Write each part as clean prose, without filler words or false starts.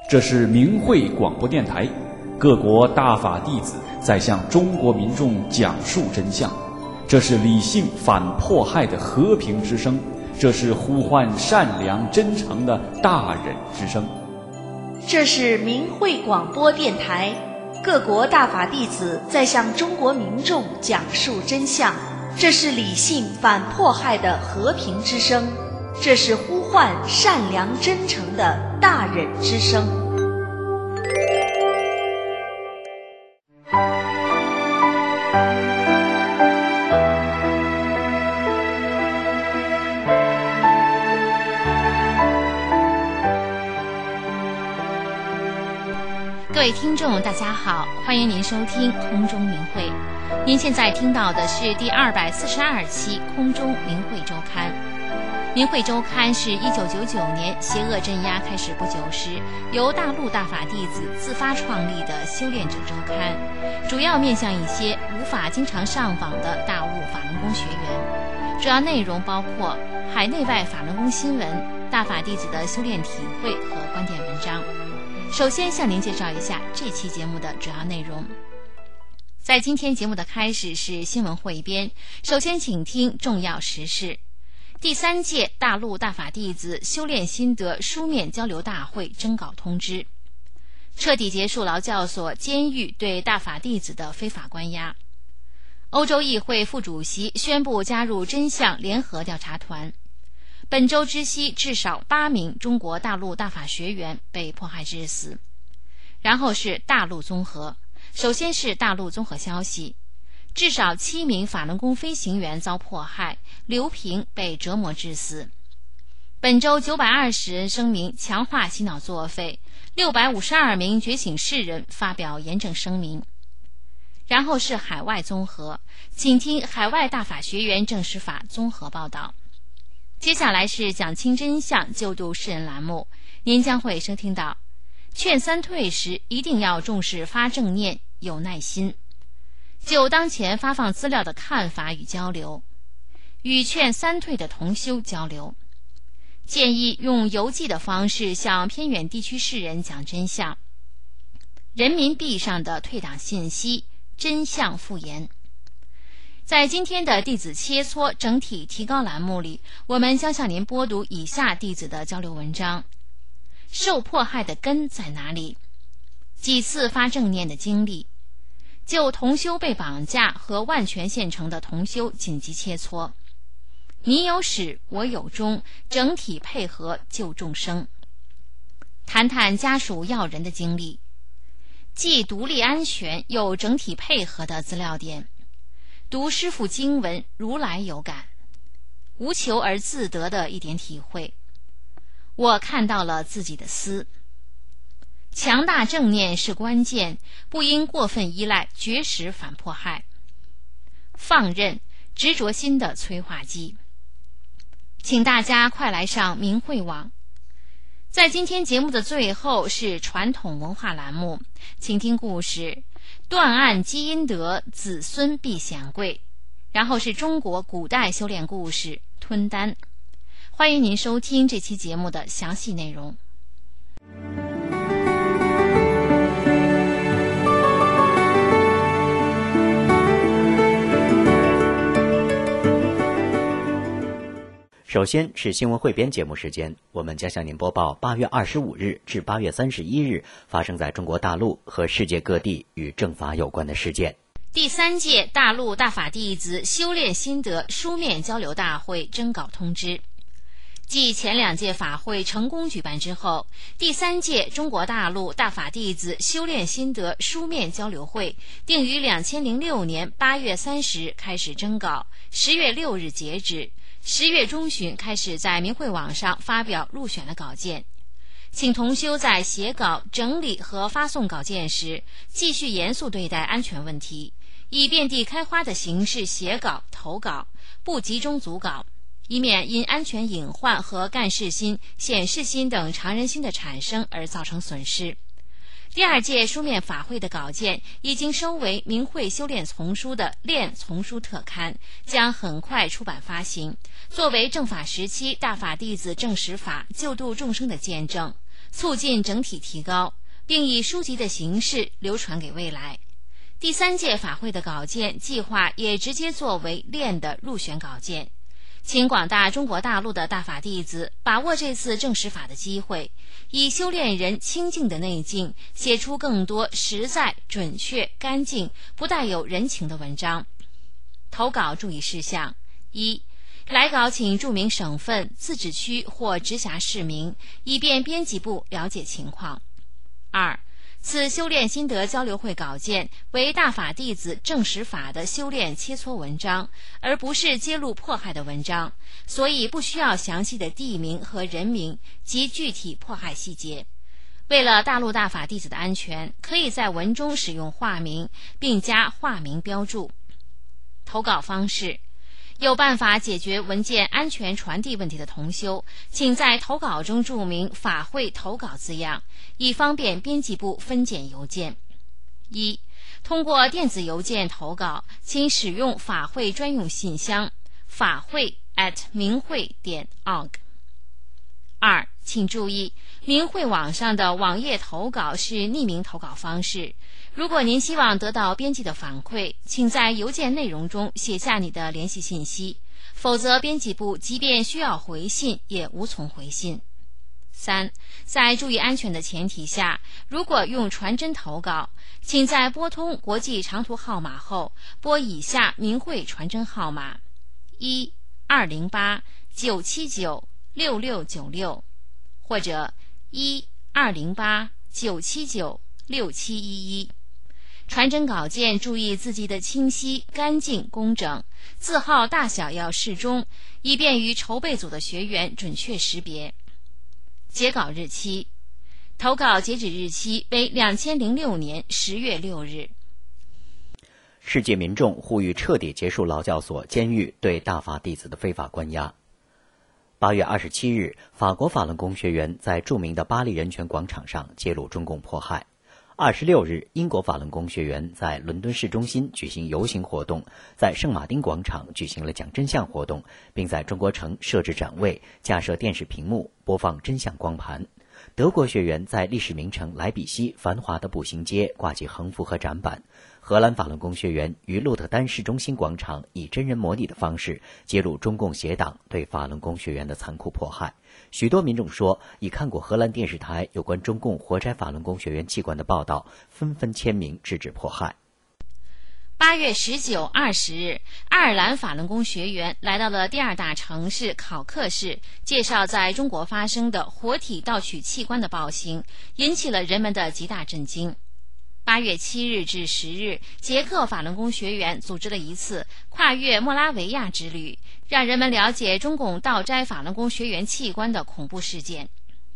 这是明慧广播电台，各国大法弟子在向中国民众讲述真相。这是理性反迫害的和平之声，这是呼唤善良真诚的大忍之声。 这是明慧广播电台，各国大法弟子在向中国民众讲述真相。这是理性反迫害的和平之声，这是呼唤善良真诚的大忍之声。 各位听众大家好，欢迎您收听空中明慧。您现在听到的是第242期空中明慧周刊。明慧周刊是1999年邪恶镇压开始不久时，由大陆大法弟子自发创立的修炼者周刊，主要面向一些无法经常上访的大悟法轮功学员。主要内容包括海内外法轮功新闻、大法弟子的修炼体会和观点文章。首先向您介绍一下这期节目的主要内容。在今天节目的开始是新闻汇编，首先请听重要时事。第3届大陆大法弟子修炼心得书面交流大会征稿通知，彻底结束劳教所、监狱对大法弟子的非法关押。欧洲议会副主席宣布加入真相联合调查团。本周知悉至少8名中国大陆大法学员被迫害致死。然后是大陆综合，首先是大陆综合消息，至少7名法轮功飞行员遭迫害，刘平被折磨致死。本周920人声明强化洗脑作废，652名觉醒世人发表严正声明。然后是海外综合，请听海外大法学员证实法综合报道。接下来是讲清真相救度世人栏目，您将会收听到劝三退时一定要重视发正念，有耐心，就当前发放资料的看法与交流，与劝三退的同修交流，建议用邮寄的方式向偏远地区世人讲真相，人民币上的退党信息，真相复言。在今天的弟子切磋整体提高栏目里，我们将向您播读以下弟子的交流文章。受迫害的根在哪里？几次发正念的经历，就同修被绑架和万全县城的同修紧急切磋。你有始，我有终，整体配合救众生。谈谈家属要人的经历，既独立安全又整体配合的资料点。读师父经文，如来有感，无求而自得的一点体会。我看到了自己的思。强大正念是关键，不应过分依赖绝食反迫害。放任，执着心的催化剂。请大家快来上明慧网。在今天节目的最后是传统文化栏目，请听故事断案积阴德，子孙必显贵。然后是中国古代修炼故事吞丹。欢迎您收听这期节目的详细内容。 首先是新闻汇编节目时间，我们将向您播报8月25日至8月31日发生在中国大陆和世界各地与正法有关的事件。 第3届大陆大法弟子修炼心得书面交流大会征稿通知。继前2届法会成功举办之后，第3届中国大陆大法弟子修炼心得书面交流会定于2006年8月30日开始征稿，10月6日截止，10月中旬开始在明慧网上发表入选的稿件。请同修在写稿、整理和发送稿件时，继续严肃对待安全问题，以遍地开花的形式写稿、投稿，不集中组稿，以免因安全隐患和干事心、显示心等常人心的产生而造成损失。第2届书面法会的稿件已经收为明慧修炼丛书的炼丛书特刊，将很快出版发行，作为正法时期大法弟子证实法救度众生的见证。 促进整体提高，并以书籍的形式流传给未来。第3届法会的稿件计划也直接作为练的入选稿件，请广大中国大陆的大法弟子把握这次证实法的机会，以修炼人清净的内境，写出更多实在、准确、干净、不带有人情的文章。投稿注意事项： 1. 来稿请注明省份、自治区或直辖市名，以便编辑部了解情况。 2. 此修炼心得交流会稿件为大法弟子证实法的修炼切磋文章，而不是揭露迫害的文章，所以不需要详细的地名和人名及具体迫害细节。为了大陆大法弟子的安全，可以在文中使用化名，并加化名标注。投稿方式：有办法解决文件安全传递问题的同修，请在投稿中注明法会投稿字样，以方便编辑部分拣邮件。 1. 通过电子邮件投稿，请使用法会专用信箱法会@明慧.org。 2. 请注意，明慧网上的网页投稿是匿名投稿方式，如果您希望得到编辑的反馈，请在邮件内容中写下你的联系信息，否则编辑部即便需要回信也无从回信。 3. 在注意安全的前提下，如果用传真投稿，请在拨通国际长途号码后拨以下明慧传真号码1-208-979-6696或者1-208-979-6711。传真稿件注意字迹的清晰、干净、工整，字号大小要适中，以便于筹备组的学员准确识别。截稿日期：投稿截止日期为2006年10月6日。 世界民众呼吁彻底结束劳教所、监狱对大法弟子的非法关押。8月27日，法国法轮功学员在著名的巴黎人权广场上揭露中共迫害。26日，英国法轮功学员在伦敦市中心举行游行活动，在圣马丁广场举行了讲真相活动，并在中国城设置展位，架设电视屏幕，播放真相光盘。德国学员在历史名城莱比锡繁华的步行街挂起横幅和展板。荷兰法轮功学员于鹿特丹市中心广场以真人模拟的方式揭露中共邪党对法轮功学员的残酷迫害。许多民众说，已看过荷兰电视台有关中共活摘法轮功学员器官的报道，纷纷签名制止迫害。 8月19、20日，爱尔兰法轮功学员来到了第2大城市考克市，介绍在中国发生的活体盗取器官的暴行，引起了人们的极大震惊。8月7日至10日，捷克法轮功学员组织了一次跨越莫拉维亚之旅，让人们了解中共盗摘法轮功学员器官的恐怖事件。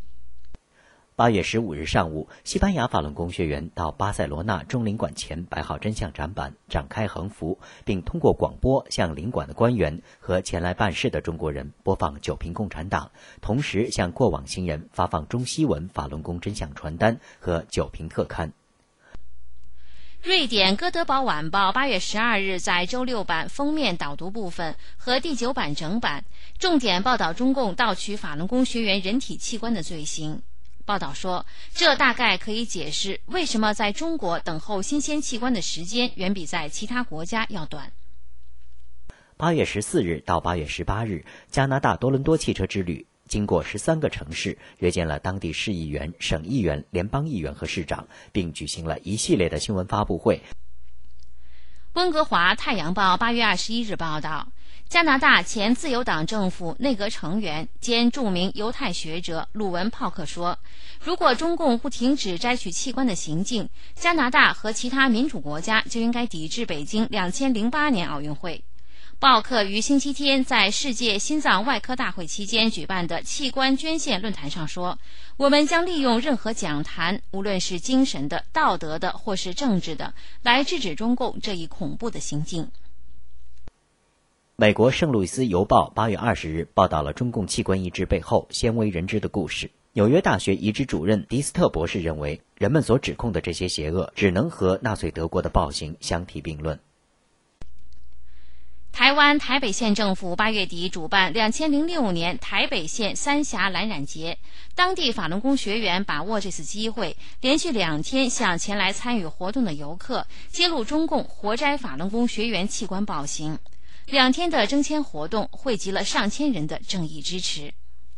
8月15日上午，西班牙法轮功学员到巴塞罗那中领馆前摆好真相展板，展开横幅，并通过广播向领馆的官员和前来办事的中国人播放9评共产党，同时向过往行人发放中西文法轮功真相传单和9评特刊。 瑞典哥德堡晚报8月12日在周6版封面导读部分和第9版整版重点报道中共盗取法轮功学员人体器官的罪行。报道说，这大概可以解释为什么在中国等候新鲜器官的时间远比在其他国家要短。 8月14日到8月18日，加拿大多伦多汽车之旅经过13个城市，约见了当地市议员、省议员、联邦议员和市长，并举行了一系列的新闻发布会。 温哥华太阳报8月21日报道，加拿大前自由党政府内阁成员兼著名犹太学者鲁文·泡克说，如果中共不停止摘取器官的行径，加拿大和其他民主国家就应该抵制北京2008年奥运会。鲍克于星期天在世界心脏外科大会期间举办的器官捐献论坛上说，我们将利用任何讲坛，无论是精神的、道德的或是政治的，来制止中共这一恐怖的行径。 美国圣路易斯邮报8月20日报道了中共器官移植背后鲜为人知的故事。纽约大学移植主任迪斯特博士认为，人们所指控的这些邪恶只能和纳粹德国的暴行相提并论。 台湾台北县政府8月底主办2006年台北县三峡蓝染节，当地法轮功学员把握这次机会，连续2天向前来参与活动的游客揭露中共活摘法轮功学员器官暴行。2天的征签活动汇集了上千人的正义支持。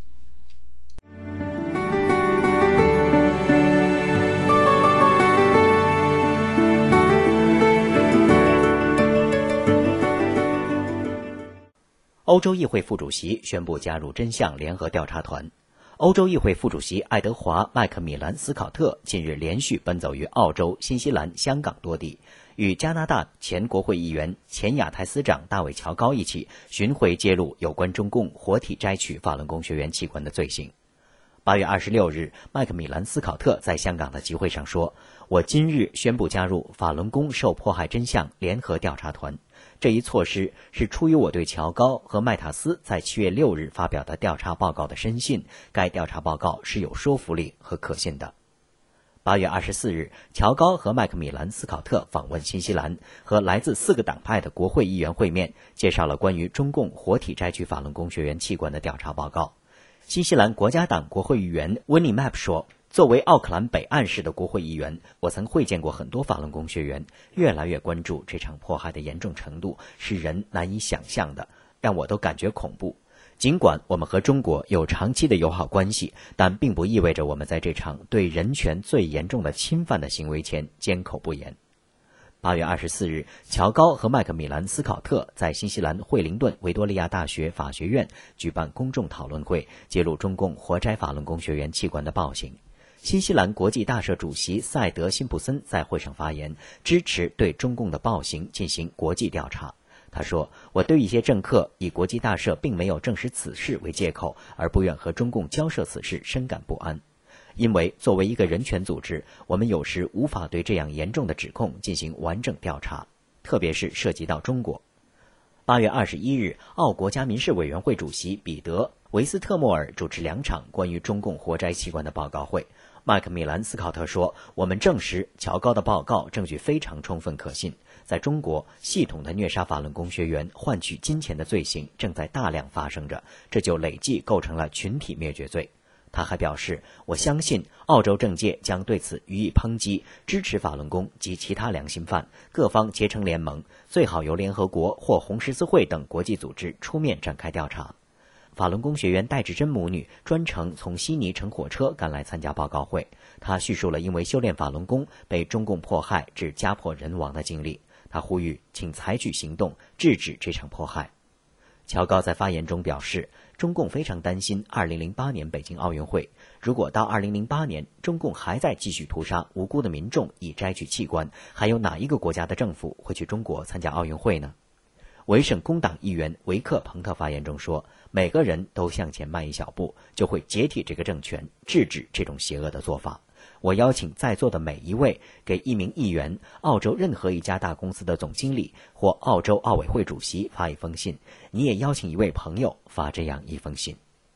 欧洲议会副主席宣布加入真相联合调查团。欧洲议会副主席爱德华·麦克米兰斯考特近日连续奔走于澳洲、新西兰、香港多地，与加拿大前国会议员、前亚太司长大卫·乔高一起巡回揭露有关中共活体摘取法轮功学员器官的罪行。8月26日，麦克米兰斯考特在香港的集会上说：“我今日宣布加入法轮功受迫害真相联合调查团。这一措施是出于我对乔高和麦塔斯在7月6日发表的调查报告的深信，该调查报告是有说服力和可信的。”8月24日，乔高和麦克米兰斯考特访问新西兰，和来自4个党派的国会议员会面，介绍了关于中共活体摘取法轮功学员器官的调查报告。新西兰国家党国会议员温尼 Map 说：“作为奥克兰北岸市的国会议员，我曾会见过很多法轮功学员，越来越关注这场迫害的严重程度是人难以想象的，让我都感觉恐怖。尽管我们和中国有长期的友好关系，但并不意味着我们在这场对人权最严重的侵犯的行为前缄口不言。”8月24日，乔高和麦克米兰斯考特在新西兰惠灵顿维多利亚大学法学院举办公众讨论会，揭露中共活摘法轮功学员器官的暴行。新西兰国际大社主席赛德·辛普森在会上发言，支持对中共的暴行进行国际调查。他说：“我对一些政客以国际大社并没有证实此事为借口，而不愿和中共交涉此事深感不安。因为作为一个人权组织，我们有时无法对这样严重的指控进行完整调查，特别是涉及到中国。”8月21日，澳国家民事委员会主席彼得·维斯特莫尔主持2场关于中共活摘器官的报告会。麦克米兰斯考特说：“我们证实乔高的报告证据非常充分可信。在中国，系统的虐杀法轮功学员换取金钱的罪行正在大量发生着，这就累计构成了群体灭绝罪。”他还表示：“我相信澳洲政界将对此予以抨击，支持法轮功及其他良心犯，各方结成联盟，最好由联合国或红十字会等国际组织出面展开调查。”法轮功学员戴志珍母女专程从悉尼乘火车赶来参加报告会。她叙述了因为修炼法轮功被中共迫害致家破人亡的经历。她呼吁请采取行动制止这场迫害。乔高在发言中表示，中共非常担心2008年北京奥运会，如果到2008年中共还在继续屠杀无辜的民众以摘取器官，还有哪一个国家的政府会去中国参加奥运会呢？维省工党议员维克·彭特发言中说：“每个人都向前迈一小步，就会解体这个政权，制止这种邪恶的做法。我邀请在座的每一位给一名议员、澳洲任何一家大公司的总经理或澳洲奥委会主席发一封信，你也邀请一位朋友发这样一封信。”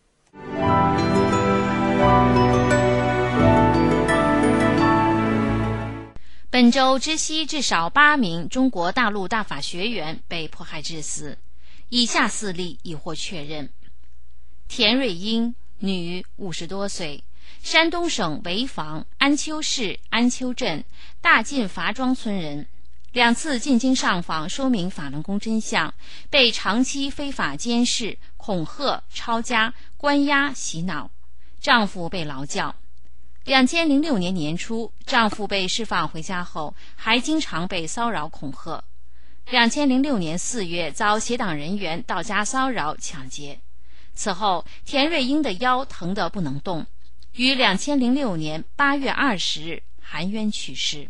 本周知悉至少8名中国大陆大法学员被迫害致死，以下4例已获确认：田瑞英，女，50多岁，山东省潍坊安丘市安丘镇大晋伐庄村人，2次进京上访说明法轮功真相，被长期非法监视、恐吓、抄家、关押、洗脑，丈夫被劳教。2006年年初，丈夫被释放回家后，还经常被骚扰恐吓。2006年4月，遭协党人员到家骚扰抢劫。此后，田瑞英的腰疼得不能动，于2006年8月20日含冤去世。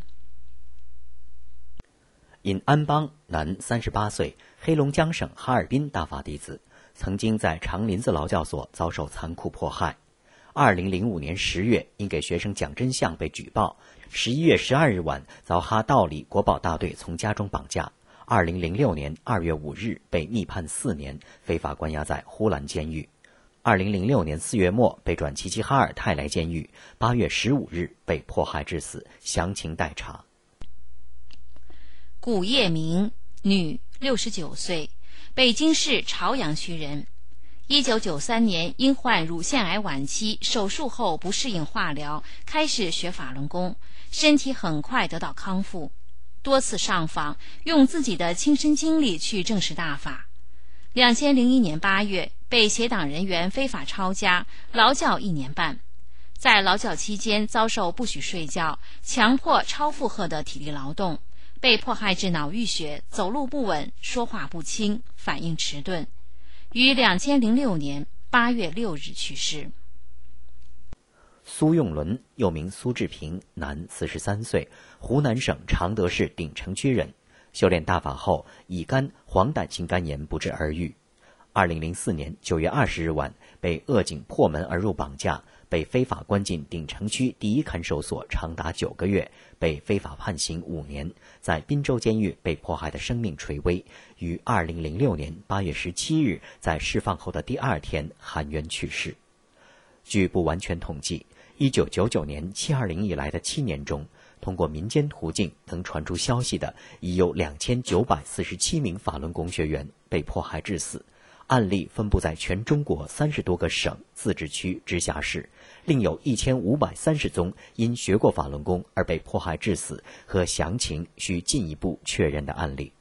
尹安邦，男，38岁，黑龙江省哈尔滨大法弟子，曾经在长林子劳教所遭受残酷迫害。2005年10月，因给学生讲真相被举报，11月12日晚遭哈道里国保大队从家中绑架。2006年2月5日被密判4年，非法关押在呼兰监狱。2006年4月末被转齐齐哈尔泰来监狱，8月15日被迫害致死，详情待查。 古叶明，女，69岁， 北京市朝阳区人。1993年因患乳腺癌晚期，手术后不适应化疗，开始学法轮功，身体很快得到康复。多次上访，用自己的亲身经历去证实大法。2001年8月，被携党人员非法抄家，劳教1年半。在劳教期间，遭受不许睡觉、强迫超负荷的体力劳动，被迫害致脑淤血，走路不稳，说话不清，反应迟钝，于2006年8月6日去世。 苏用伦，又名苏志平，男，43岁，湖南省常德市鼎城区人。修炼大法后，乙肝、黄疸性肝炎不治而愈。2004年9月20日晚，被恶警破门而入绑架，被非法关进鼎城区第一看守所长达9个月，被非法判刑5年，在滨州监狱被迫害的生命垂危，于2006年8月17日在释放后的第2天含冤去世。据不完全统计，1999年720以来的7年中，通过民间途径能传出消息的已有2947名法轮功学员被迫害致死，案例分布在全中国30多个省、自治区、直辖市，另有1530宗因学过法轮功而被迫害致死和详情需进一步确认的案例。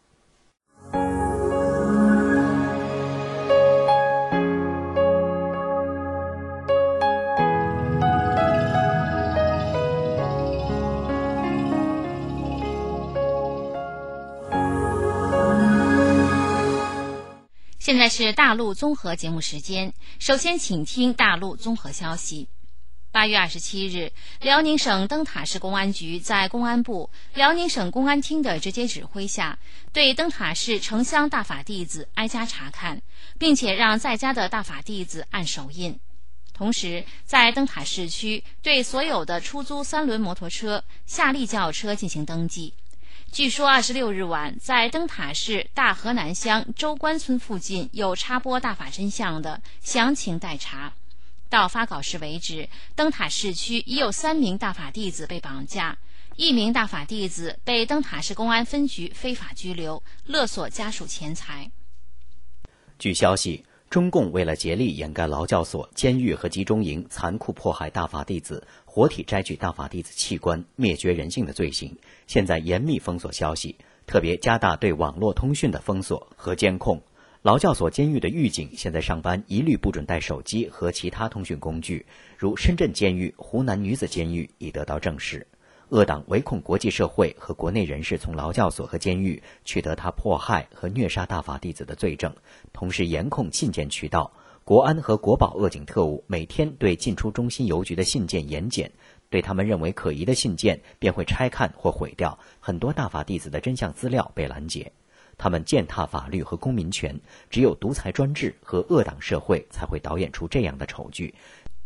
现在是大陆综合节目时间，首先请听大陆综合消息。8月27日，辽宁省灯塔市公安局在公安部、辽宁省公安厅的直接指挥下，对灯塔市城乡大法弟子挨家查看，并且让在家的大法弟子按手印。同时，在灯塔市区对所有的出租3轮摩托车、夏利轿车进行登记。据说26日晚，在灯塔市大河南乡周关村附近有插播大法真相的，详情待查。到发稿时为止，灯塔市区已有3名大法弟子被绑架，1名大法弟子被灯塔市公安分局非法拘留，勒索家属钱财。 据消息，中共为了竭力掩盖劳教所、监狱和集中营残酷迫害大法弟子、活体摘取大法弟子器官、灭绝人性的罪行，现在严密封锁消息，特别加大对网络通讯的封锁和监控。劳教所、监狱的狱警现在上班一律不准带手机和其他通讯工具，如深圳监狱、湖南女子监狱已得到证实。恶党唯恐国际社会和国内人士从劳教所和监狱取得他迫害和虐杀大法弟子的罪证，同时严控信件渠道。国安和国保恶警特务每天对进出中心邮局的信件严检，对他们认为可疑的信件便会拆看或毁掉，很多大法弟子的真相资料被拦截。他们践踏法律和公民权，只有独裁专制和恶党社会才会导演出这样的丑剧。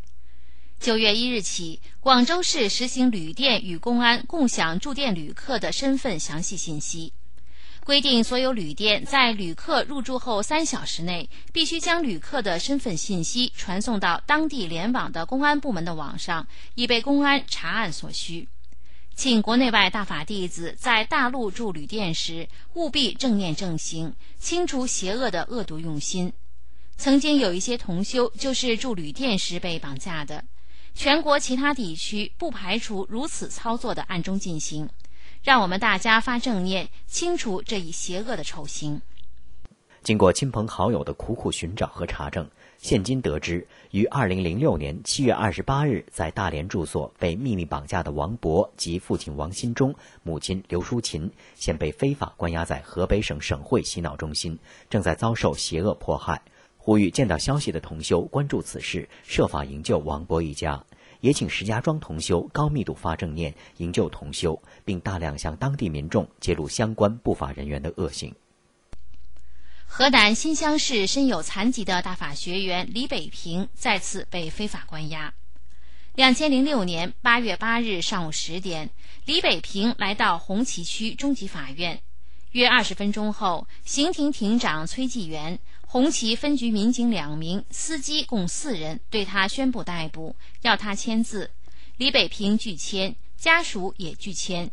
9月1日起，广州市实行旅店与公安共享住店旅客的身份详细信息，规定所有旅店在旅客入住后3小时内，必须将旅客的身份信息传送到当地联网的公安部门的网上，以备公安查案所需。请国内外大法弟子在大陆住旅店时，务必正念正行，清除邪恶的恶毒用心。曾经有一些同修就是住旅店时被绑架的，全国其他地区不排除如此操作的暗中进行，让我们大家发正念，清除这一邪恶的丑行。 经过亲朋好友的苦苦寻找和查证，现今得知，于2006年7月28日在大连住所被秘密绑架的王博及父亲王新忠、母亲刘淑琴，现被非法关押在河北省省会洗脑中心，正在遭受邪恶迫害。呼吁见到消息的同修关注此事，设法营救王博一家。也请石家庄同修高密度发正念，营救同修，并大量向当地民众揭露相关不法人员的恶行。 河南新乡市身有残疾的大法学员李北平再次被非法关押。2006年8月8日上午10点，李北平来到红旗区中级法院。约20分钟后，刑庭庭长崔继元、红旗分局民警2名、司机共4人对他宣布逮捕，要他签字。李北平拒签，家属也拒签。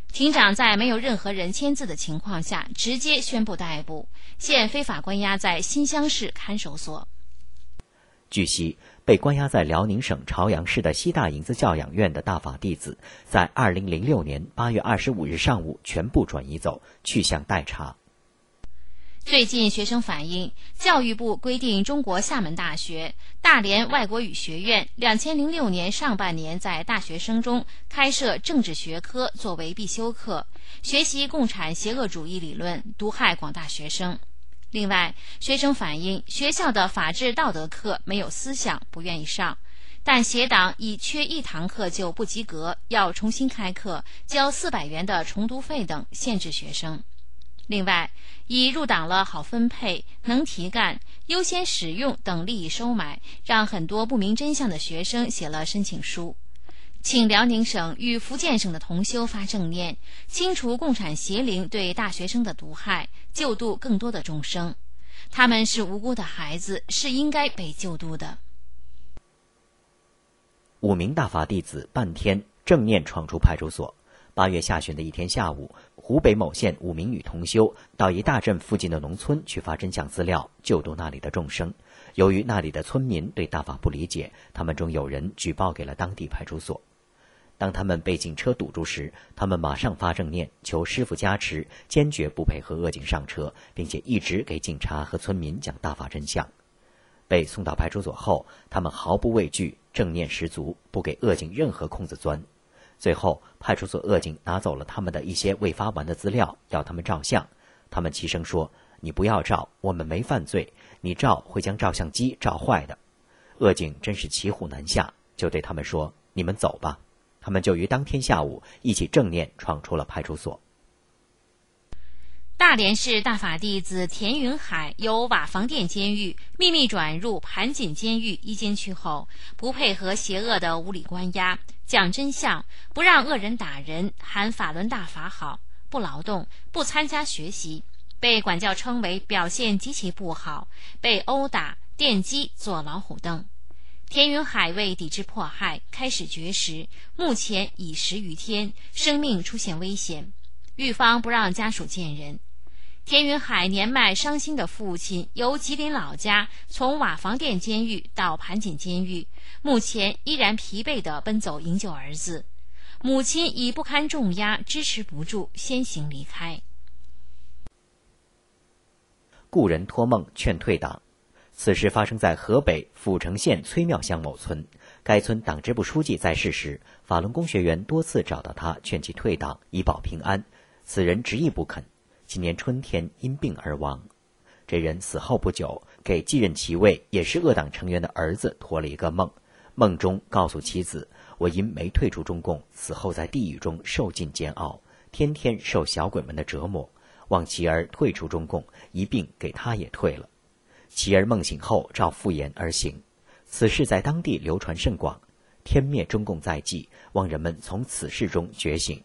庭长在没有任何人签字的情况下直接宣布逮捕，现非法关押在新乡市看守所。 据悉，被关押在辽宁省朝阳市的西大营子教养院的大法弟子，在2006年8月25日上午全部转移走，去向待查。 最近学生反映，教育部规定中国厦门大学、大连外国语学院2006年上半年在大学生中开设政治学科作为必修课，学习共产邪恶主义理论，毒害广大学生。另外，学生反映学校的法治道德课没有思想，不愿意上，但协党以缺一堂课就不及格，要重新开课，交400元的重读费等限制学生。另外，以入党了好分配、能提干、优先使用等利益收买，让很多不明真相的学生写了申请书，请辽宁省与福建省的同修发正念，清除共产邪灵对大学生的毒害，救度更多的众生。他们是无辜的孩子，是应该被救度的。 5名大法弟子半天正念闯出派出所。8月下旬的一天下午，湖北某县5名女同修到一大镇附近的农村去发真相资料，救度那里的众生。由于那里的村民对大法不理解，他们中有人举报给了当地派出所。当他们被警车堵住时，他们马上发正念，求师父加持，坚决不配合恶警上车，并且一直给警察和村民讲大法真相。被送到派出所后，他们毫不畏惧，正念十足，不给恶警任何空子钻。最后，派出所恶警拿走了他们的一些未发完的资料，要他们照相。他们齐声说：“你不要照，我们没犯罪，你照会将照相机照坏的。”恶警真是骑虎难下，就对他们说：“你们走吧。”他们就于当天下午一起正念闯出了派出所。 大连市大法弟子田云海由瓦房店监狱秘密转入盘锦监狱一监区后，不配合邪恶的无理关押，讲真相，不让恶人打人，喊法轮大法好，不劳动，不参加学习，被管教称为表现极其不好，被殴打、电击、坐老虎凳。田云海为抵制迫害，开始绝食，目前已10余天，生命出现危险，狱方不让家属见人。田云海年迈伤心的父亲由吉林老家从瓦房店监狱到盘锦监狱，目前依然疲惫地奔走营救儿子。母亲已不堪重压，支持不住，先行离开。 故人托梦劝退党。此事发生在河北阜成县崔庙乡某村，该村党支部书记在世时，法轮功学员多次找到他劝其退党，以保平安，此人执意不肯。今年春天因病而亡。这人死后不久，给继任其位也是恶党成员的儿子托了一个梦，梦中告诉妻子：“我因没退出中共，死后在地狱中受尽煎熬，天天受小鬼们的折磨，望其儿退出中共，一并给他也退了。”其儿梦醒后照复言而行，此事在当地流传甚广。天灭中共在即，望人们从此事中觉醒。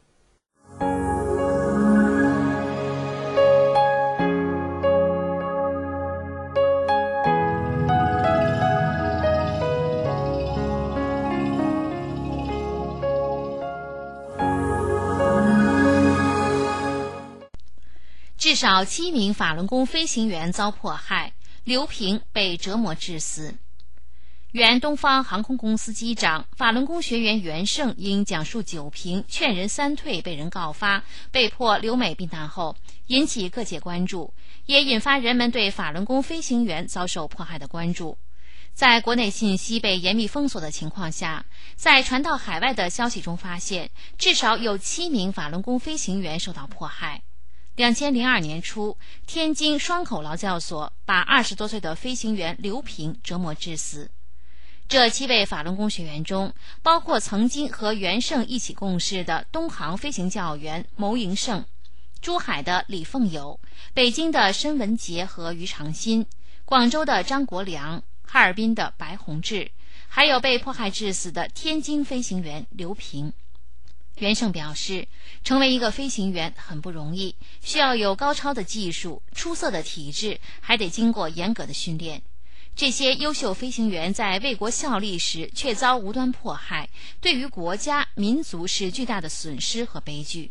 至少7名法轮功飞行员遭迫害，刘平被折磨致死。原东方航空公司机长、法轮功学员袁胜因讲述9评劝人3退被人告发，被迫留美避难后，引起各界关注，也引发人们对法轮功飞行员遭受迫害的关注。在国内信息被严密封锁的情况下，在传到海外的消息中发现，至少有7名法轮功飞行员受到迫害。2002年初，天津双口劳教所把20多岁的飞行员刘平折磨致死。这7位法轮功学员中，包括曾经和袁胜一起共事的东航飞行教员牟迎胜、珠海的李凤友、北京的申文杰和于长新、广州的张国良、哈尔滨的白宏志，还有被迫害致死的天津飞行员刘平。袁胜表示，成为一个飞行员很不容易，需要有高超的技术、出色的体质，还得经过严格的训练。这些优秀飞行员在为国效力时却遭无端迫害，对于国家、民族是巨大的损失和悲剧。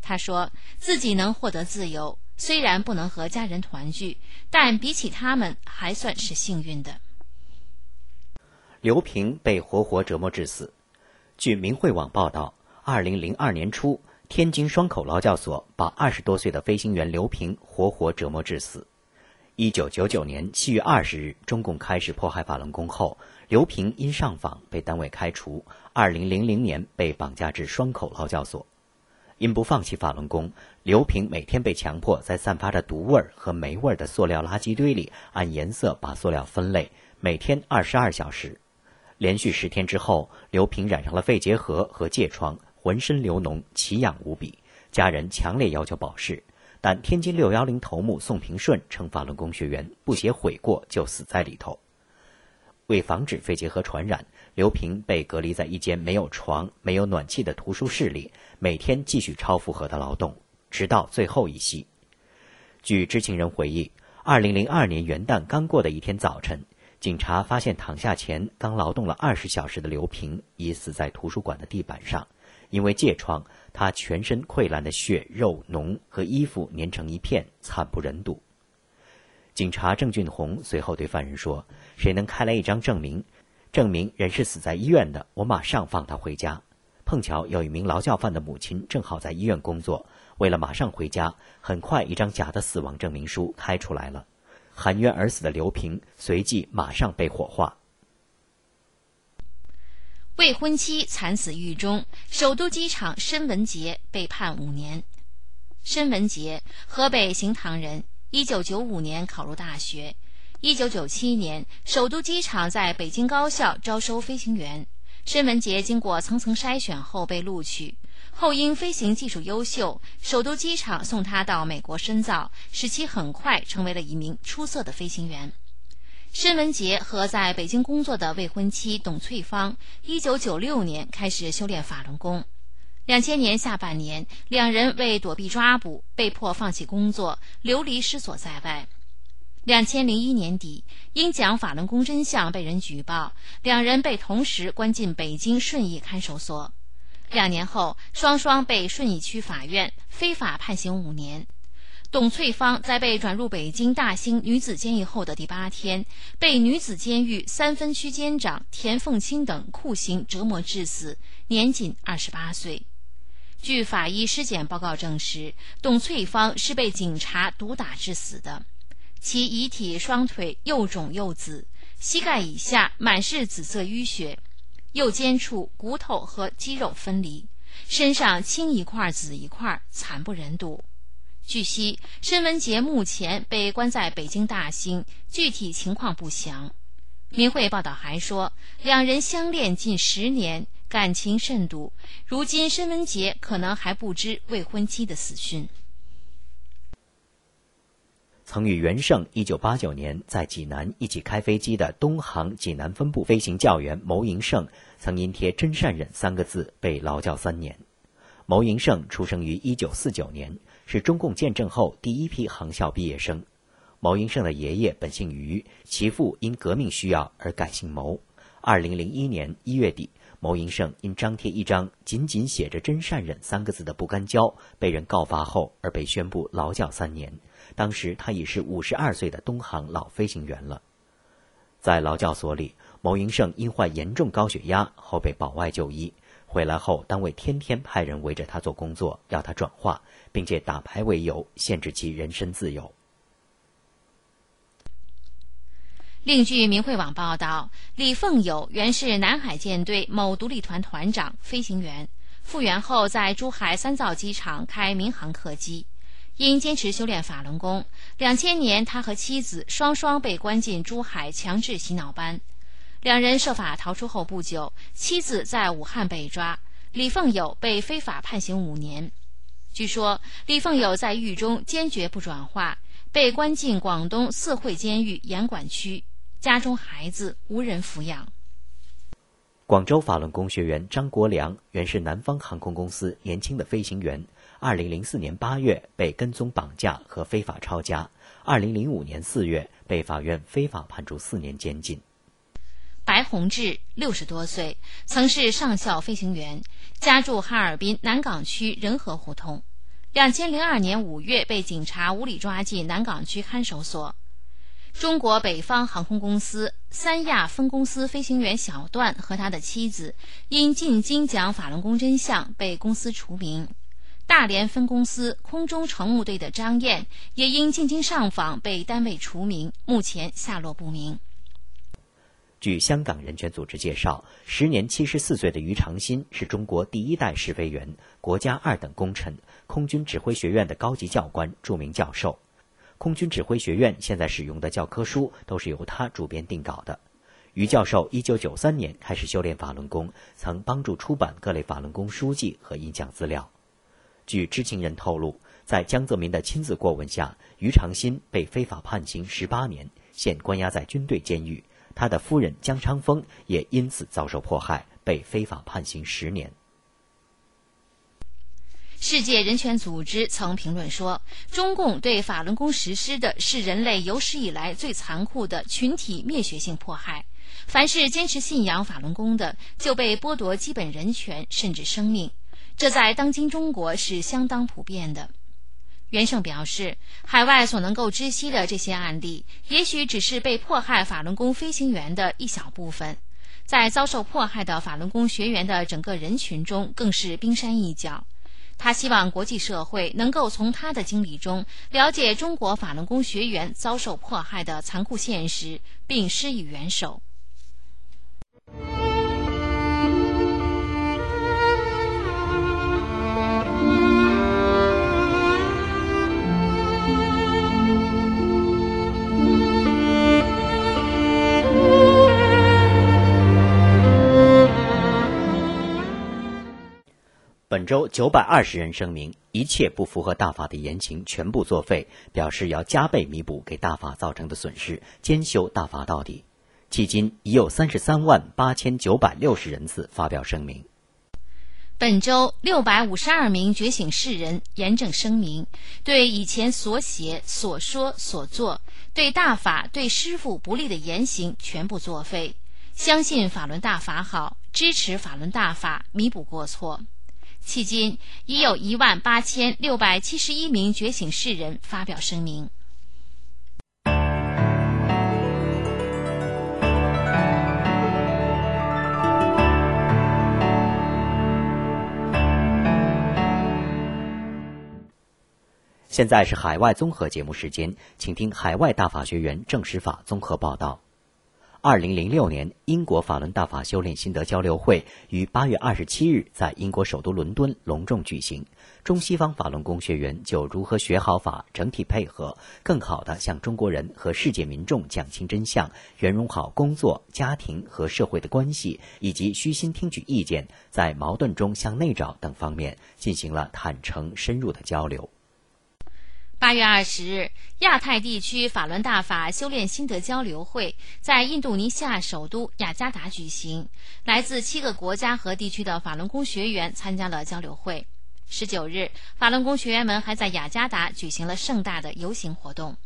他说自己能获得自由，虽然不能和家人团聚，但比起他们还算是幸运的。 刘平被活活折磨致死。据明慧网报道，2002年初，天津双口劳教所把20多岁的飞行员刘平活活折磨致死。1999年7月20日，中共开始迫害法轮功后，刘平因上访被单位开除，2000年被绑架至双口劳教所。因不放弃法轮功，刘平每天被强迫在散发着毒味和霉味的塑料垃圾堆里按颜色把塑料分类，每天22小时。连续10天之后，刘平染上了肺结核和疥疮，浑身流脓，奇痒无比，家人强烈要求保释。但天津610头目宋平顺称法轮功学员不写悔过就死在里头。为防止肺结核传染，刘平被隔离在一间没有床、没有暖气的图书室里，每天继续超负荷的劳动，直到最后一息。据知情人回忆，2002年元旦刚过的一天早晨，警察发现躺下前刚劳动了20小时的刘平已死在图书馆的地板上。因为疥疮，他全身溃烂的血肉脓和衣服粘成一片，惨不忍睹。警察郑俊宏随后对犯人说：“谁能开来一张证明人是死在医院的，我马上放他回家。”碰巧有一名劳教犯的母亲正好在医院工作，为了马上回家，很快一张假的死亡证明书开出来了。含冤而死的刘平随即马上被火化。 未婚妻惨死狱中，首都机场申文杰被判5年。申文杰，河北邢塘人，1995年考入大学。1997年，首都机场在北京高校招收飞行员。申文杰经过层层筛选后被录取，后因飞行技术优秀，首都机场送他到美国深造，使其很快成为了一名出色的飞行员。申文杰和在北京工作的未婚妻董翠芳1996年开始修炼法轮功。2000年下半年，两人为躲避抓捕，被迫放弃工作，流离失所在外。2001年底，因讲法轮功真相被人举报，两人被同时关进北京顺义看守所。2年后，双双被顺义区法院非法判刑5年。董翠芳在被转入北京大兴女子监狱后的第8天，被女子监狱3分区监长田凤清等酷刑折磨致死，年仅28岁。据法医尸检报告证实，董翠芳是被警察毒打致死的，其遗体双腿又肿又紫，膝盖以下满是紫色淤血，右肩处骨头和肌肉分离，身上青一块紫一块，惨不忍睹。据悉，申文杰目前被关在北京大兴，具体情况不详。民汇报道还说，两人相恋近10年，感情甚笃，如今申文杰可能还不知未婚妻的死讯。 曾与袁胜1989年在济南一起开飞机的东航济南分部飞行教员牟银胜，曾因贴真善忍3个字被劳教3年。牟银胜出生于1949年，是中共建政后第一批航校毕业生。牟银胜的爷爷本姓于，其父因革命需要而改姓牟。2001年1月底，牟银胜因张贴一张仅仅写着真善忍3个字的不干胶，被人告发后而被宣布劳教3年。当时他已是52岁的东航老飞行员了。在劳教所里，牟银胜因患严重高血压后被保外就医，回来后单位天天派人围着他做工作，要他转化，并借打牌为由限制其人身自由。 另据民汇网报道，李凤友原是南海舰队某独立团团长、飞行员，复员后在珠海三造机场开民航客机。因坚持修炼法轮功，2000年他和妻子双双被关进珠海强制洗脑班。两人设法逃出后不久，妻子在武汉被抓，李凤友被非法判刑5年。据说李凤友在狱中坚决不转化，被关进广东四惠监狱严管区，家中孩子无人抚养。 广州法轮功学员张国良原是南方航空公司年轻的飞行员，2004年8月被跟踪绑架和非法抄家，2005年4月被法院非法判处4年监禁。 白宏志60多岁，曾是上校飞行员，家住哈尔滨南岗区仁和胡同。 2002年5月被警察无理抓进南港区看守所。中国北方航空公司三亚分公司飞行员小段和他的妻子因进京讲法轮功真相被公司除名。大连分公司空中乘务队的张燕也因进京上访被单位除名，目前下落不明。 据香港人权组织介绍，时年74岁的于长新是中国第一代试飞员，国家2等功臣，空军指挥学院的高级教官、著名教授。空军指挥学院现在使用的教科书都是由他主编定稿的。于教授1993年开始修炼法轮功，曾帮助出版各类法轮功书籍和演讲资料。据知情人透露，在江泽民的亲自过问下，于长新被非法判刑18年，现关押在军队监狱。他的夫人江昌峰也因此遭受迫害，被非法判刑10年。 世界人权组织曾评论说，中共对法轮功实施的是人类有史以来最残酷的群体灭绝性迫害。凡是坚持信仰法轮功的，就被剥夺基本人权甚至生命，这在当今中国是相当普遍的。袁胜表示，海外所能够知悉的这些案例，也许只是被迫害法轮功飞行员的一小部分，在遭受迫害的法轮功学员的整个人群中，更是冰山一角。他希望国际社会能够从他的经历中了解中国法轮功学员遭受迫害的残酷现实，并施以援手。 本周920人声明，一切不符合大法的言行全部作废，表示要加倍弥补给大法造成的损失，坚修大法到底。迄今已有338960人次发表声明。 本周652名觉醒世人严正声明，对以前所写、所说、所做，对大法、对师父不利的言行全部作废，相信法轮大法好，支持法轮大法，弥补过错。迄今已有18671名觉醒世人发表声明。 现在是海外综合节目时间，请听海外大法学员证实法综合报道。2006年，英国法轮大法修炼心得交流会于8月27日在英国首都伦敦隆重举行。中西方法轮功学员就如何学好法、整体配合，更好地向中国人和世界民众讲清真相，圆融好工作、家庭和社会的关系，以及虚心听取意见，在矛盾中向内找等方面进行了坦诚深入的交流。 8月20日，亚太地区法轮大法修炼心得交流会在印度尼西亚首都雅加达举行，来自7个国家和地区的法轮功学员参加了交流会。19日，法轮功学员们还在雅加达举行了盛大的游行活动。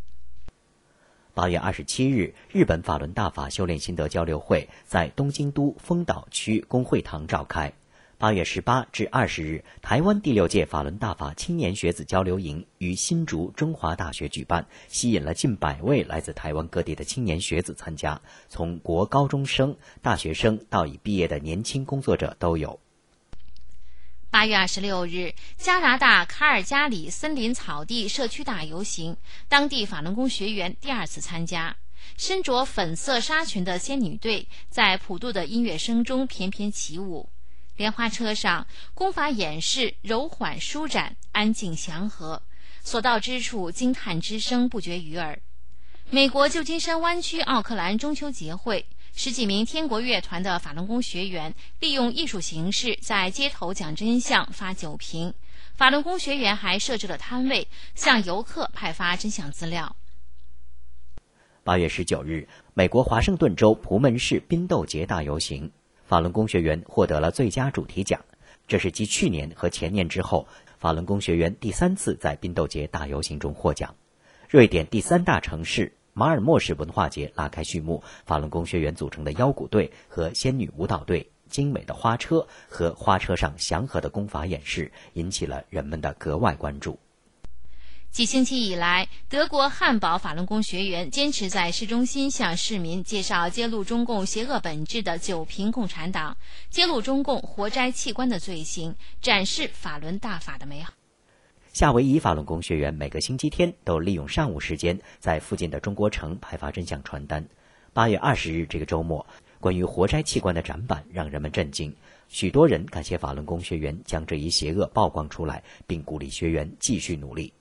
8月27日，日本法轮大法修炼心得交流会在东京都丰岛区公会堂召开。8月18至20日，台湾第6届法轮大法青年学子交流营于新竹中华大学举办，吸引了近100位来自台湾各地的青年学子参加，从国高中生、大学生到已毕业的年轻工作者都有。 8月26日，加拿大卡尔加里森林草地社区大游行，当地法轮功学员第2次参加。身着粉色纱裙的仙女队在普渡的音乐声中翩翩起舞。莲花车上，功法演示柔缓舒展，安静祥和，所到之处惊叹之声不绝于耳。美国旧金山湾区奥克兰中秋节会，10几名天国乐团的法轮功学员利用艺术形式在街头讲真相、发酒瓶。法轮功学员还设置了摊位，向游客派发真相资料。 8月19日，美国华盛顿州普门市宾斗节大游行，法轮功学员获得了最佳主题奖。这是继去年和前年之后，法轮功学员第3次在宾斗节大游行中获奖。瑞典第3大城市马尔默市文化节拉开序幕，法轮功学员组成的腰鼓队和仙女舞蹈队精美的花车和花车上祥和的功法演示，引起了人们的格外关注。 几星期以来，德国汉堡法轮功学员坚持在市中心向市民介绍揭露中共邪恶本质的九评共产党，揭露中共活摘器官的罪行，展示法轮大法的美好。 夏威夷法轮功学员每个星期天都利用上午时间在附近的中国城派发真相传单。8月20日这个周末，关于活摘器官的展板让人们震惊，许多人感谢法轮功学员将这一邪恶曝光出来，并鼓励学员继续努力。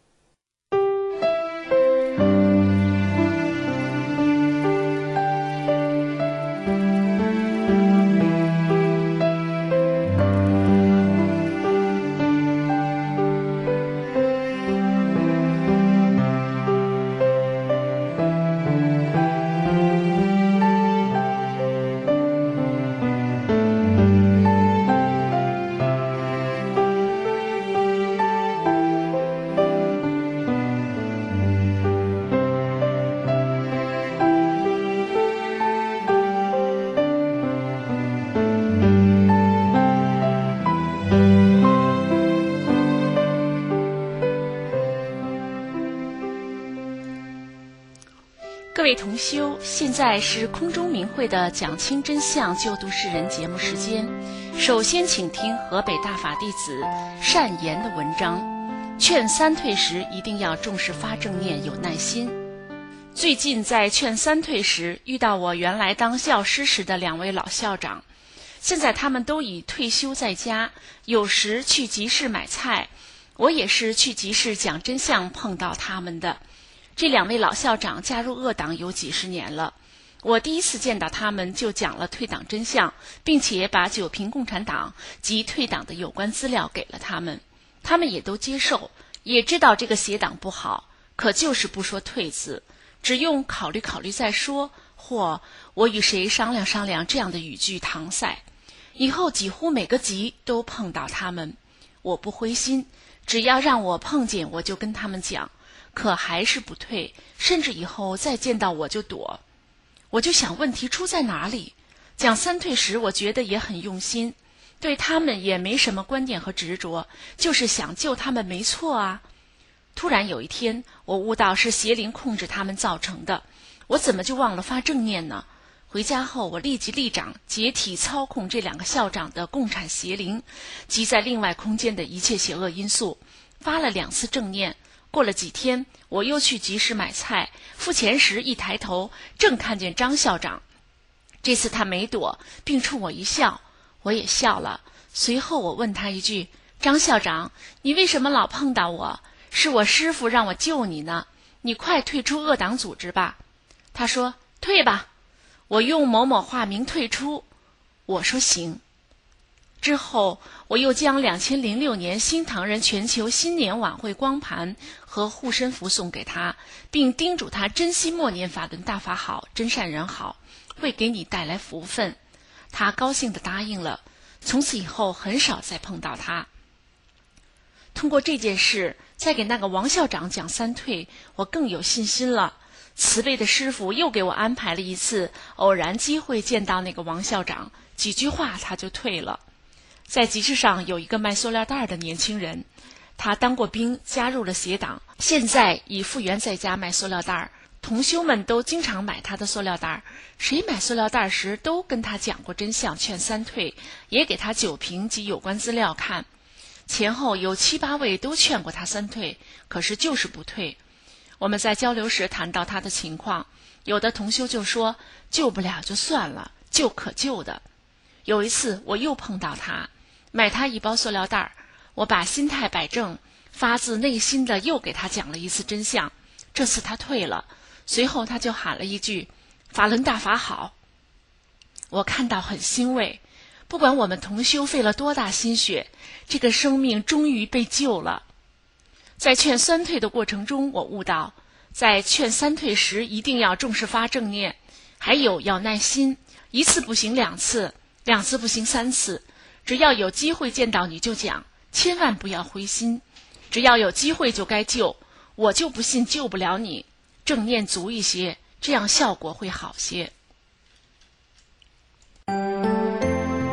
各位同修，现在是空中明慧的讲清真相救度世人节目时间。首先请听河北大法弟子善言的文章，劝三退时一定要重视发正念，有耐心。最近在劝三退时遇到我原来当教师时的2位老校长，现在他们都已退休在家，有时去集市买菜，我也是去集市讲真相碰到他们的。这2位老校长加入恶党有几十年了，我第一次见到他们就讲了退党真相，并且把九评共产党及退党的有关资料给了他们，他们也都接受，也知道这个邪党不好，可就是不说退字，只用考虑考虑再说，或我与谁商量商量这样的语句搪塞。以后几乎每个集都碰到他们，我不灰心，只要让我碰见我就跟他们讲，可还是不退，甚至以后再见到我就躲。我就想问题出在哪里？讲三退时我觉得也很用心，对他们也没什么观点和执着，就是想救他们没错啊。突然有一天我悟到是邪灵控制他们造成的，我怎么就忘了发正念呢？回家后我立即立掌解体操控这2个校长的共产邪灵及在另外空间的一切邪恶因素，发了2次正念。过了几天，我又去集市买菜，付钱时一抬头，正看见张校长。这次他没躲，并冲我一笑，我也笑了。随后我问他一句：张校长，你为什么老碰到我？是我师父让我救你呢，你快退出恶党组织吧。他说：退吧。我用某某化名退出。我说行。之后我又将2006年新唐人全球新年晚会光盘和护身符送给他，并叮嘱他珍惜默念法轮大法好，真善人好，会给你带来福分。他高兴地答应了，从此以后很少再碰到他。通过这件事，再给那个王校长讲三退，我更有信心了。慈悲的师父又给我安排了一次偶然机会见到那个王校长，几句话他就退了。在集市上有一个卖塑料袋的年轻人，他当过兵，加入了邪党，现在已复员在家卖塑料袋。同修们都经常买他的塑料袋，谁买塑料袋时都跟他讲过真相，劝三退，也给他九评及有关资料看。前后有7、8位都劝过他三退，可是就是不退。我们在交流时谈到他的情况，有的同修就说救不了就算了，救可救的。有一次我又碰到他，买他一包塑料袋，我把心态摆正，发自内心的又给他讲了一次真相。这次他退了，随后他就喊了一句法轮大法好。我看到很欣慰，不管我们同修费了多大心血，这个生命终于被救了。在劝三退的过程中，我悟到在劝三退时一定要重视发正念，还有要耐心，一次不行2次，2次不行3次，只要有机会见到你就讲，千万不要灰心，只要有机会就该救，我就不信救不了你，正念足一些，这样效果会好些。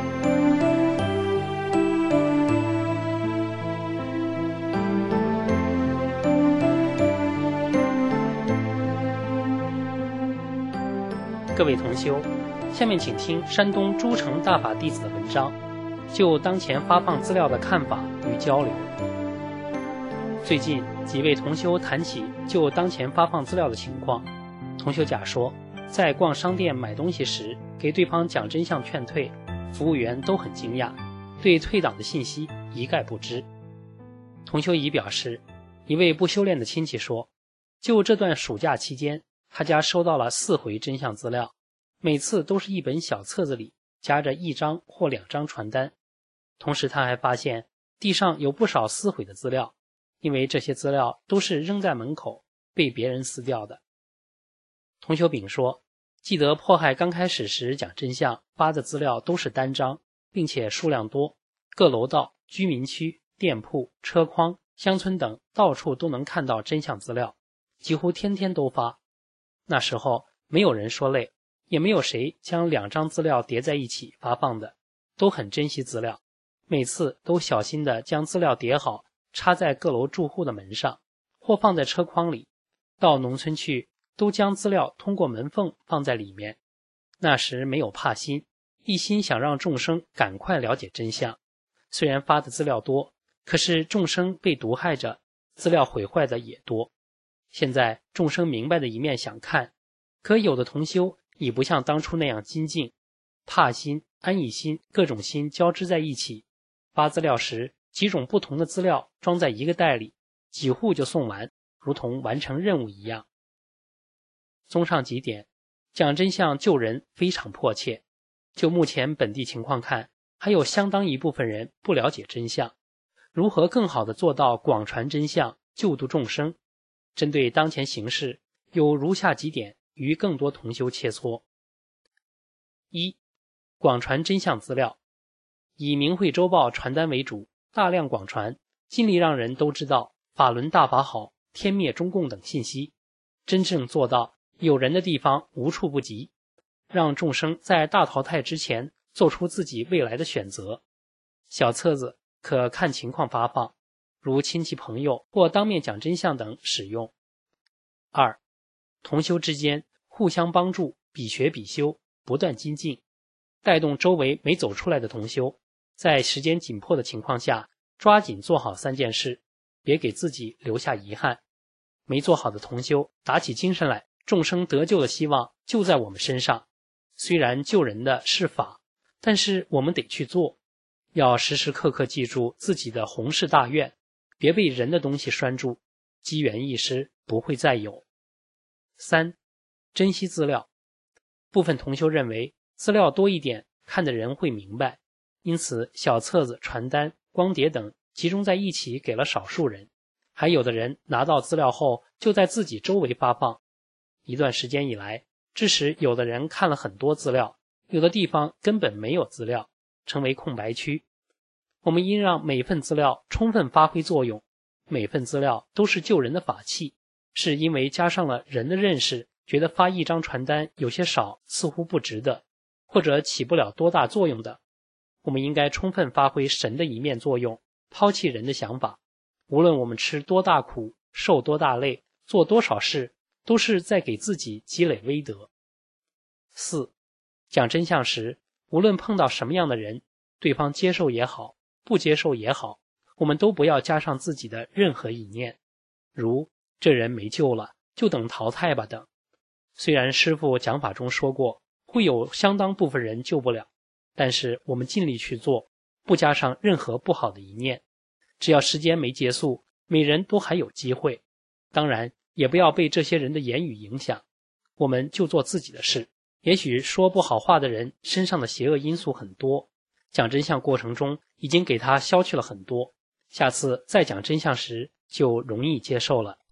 各位同修，下面请听山东诸城大法弟子的文章，就当前发放资料的看法与交流。最近几位同修谈起就当前发放资料的情况，同修甲说，在逛商店买东西时给对方讲真相劝退，服务员都很惊讶，对退档的信息一概不知。同修乙表示，一位不修炼的亲戚说，就这段暑假期间，他家收到了4回真相资料，每次都是一本小册子里夹着1张或2张传单。同时他还发现地上有不少撕毁的资料，因为这些资料都是扔在门口被别人撕掉的。同修丙说，记得迫害刚开始时讲真相发的资料都是单张，并且数量多，各楼道、居民区、店铺、车筐、乡村等到处都能看到真相资料，几乎天天都发。那时候没有人说累，也没有谁将2张资料叠在一起发放的，都很珍惜资料，每次都小心地将资料叠好，插在各楼住户的门上，或放在车筐里。到农村去，都将资料通过门缝放在里面。那时没有怕心，一心想让众生赶快了解真相。虽然发的资料多，可是众生被毒害着，资料毁坏的也多。现在众生明白的一面想看，可有的同修已不像当初那样精进，怕心、安逸心各种心交织在一起，发资料时几种不同的资料装在一个袋里，几户就送完，如同完成任务一样。综上几点，讲真相救人非常迫切。就目前本地情况看，还有相当一部分人不了解真相，如何更好地做到广传真相，救度众生？针对当前形势，有如下几点与更多同修切磋。1. 广传真相资料，以明慧周报传单为主，大量广传，尽力让人都知道法轮大法好，天灭中共等信息，真正做到有人的地方无处不及，让众生在大淘汰之前做出自己未来的选择。小册子可看情况发放，如亲戚朋友或当面讲真相等使用。2. 同修之间互相帮助，比学比修，不断精进，带动周围没走出来的同修，在时间紧迫的情况下抓紧做好3件事，别给自己留下遗憾。没做好的同修打起精神来，众生得救的希望就在我们身上。虽然救人的是法，但是我们得去做，要时时刻刻记住自己的宏誓大愿，别被人的东西拴住，机缘一失不会再有。3. 珍惜资料，部分同修认为资料多一点，看的人会明白，因此小册子、传单、光碟等集中在一起给了少数人，还有的人拿到资料后就在自己周围发放。一段时间以来，致使有的人看了很多资料，有的地方根本没有资料，成为空白区。我们应让每份资料充分发挥作用，每份资料都是救人的法器，是因为加上了人的认识，觉得发1张传单有些少，似乎不值得，或者起不了多大作用的。我们应该充分发挥神的一面作用，抛弃人的想法。无论我们吃多大苦，受多大累，做多少事，都是在给自己积累威德。4. 讲真相时，无论碰到什么样的人，对方接受也好，不接受也好，我们都不要加上自己的任何意念，如这人没救了，就等淘汰吧等。虽然师父讲法中说过，会有相当部分人救不了，但是我们尽力去做，不加上任何不好的一念。只要时间没结束，每人都还有机会。当然，也不要被这些人的言语影响，我们就做自己的事。也许说不好话的人身上的邪恶因素很多，讲真相过程中已经给他消去了很多，下次再讲真相时就容易接受了。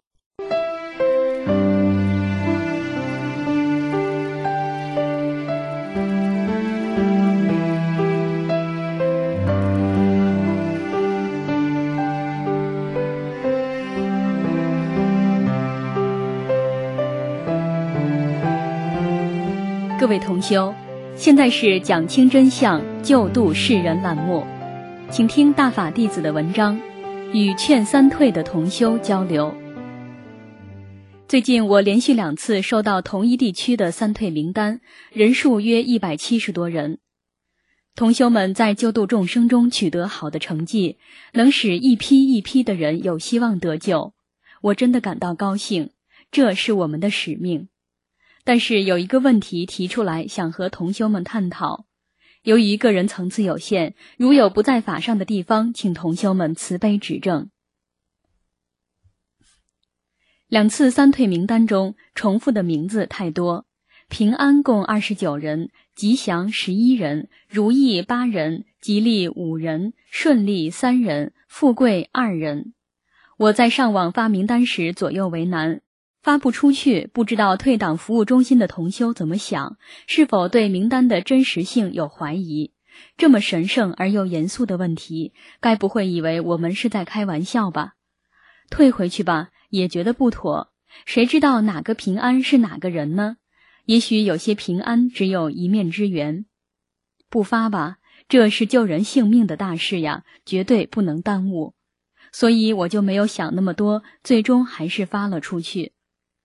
各位同修，现在是讲清真相救度世人栏目，请听大法弟子的文章，与劝三退的同修交流。 最近我连续2次收到同一地区的三退名单，人数约170多人。同修们在救度众生中取得好的成绩，能使一批一批的人有希望得救，我真的感到高兴，这是我们的使命。但是有一个问题提出来，想和同修们探讨。由于个人层次有限，如有不在法上的地方，请同修们慈悲指正。2次三退名单中重复的名字太多，平安共29人，吉祥11人，如意8人，吉利5人，顺利3人，富贵2人。我在上网发名单时左右为难，发不出去，不知道退党服务中心的同修怎么想，是否对名单的真实性有怀疑。这么神圣而又严肃的问题，该不会以为我们是在开玩笑吧？退回去吧，也觉得不妥。谁知道哪个平安是哪个人呢？也许有些平安只有一面之缘。不发吧，这是救人性命的大事呀，绝对不能耽误。所以我就没有想那么多，最终还是发了出去。